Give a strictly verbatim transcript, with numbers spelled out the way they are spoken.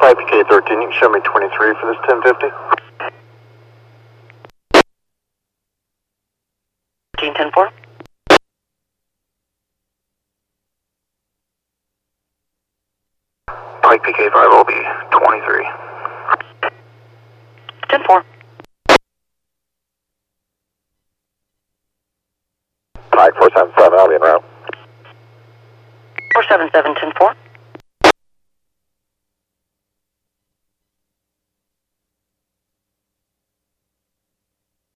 Pike P K thirteen, you can show me twenty-three for this ten fifty. thirteen ten four. Pike P K five will be twenty-three. ten four. Pike four seven seven, I'll be en route. four seven seven ten four.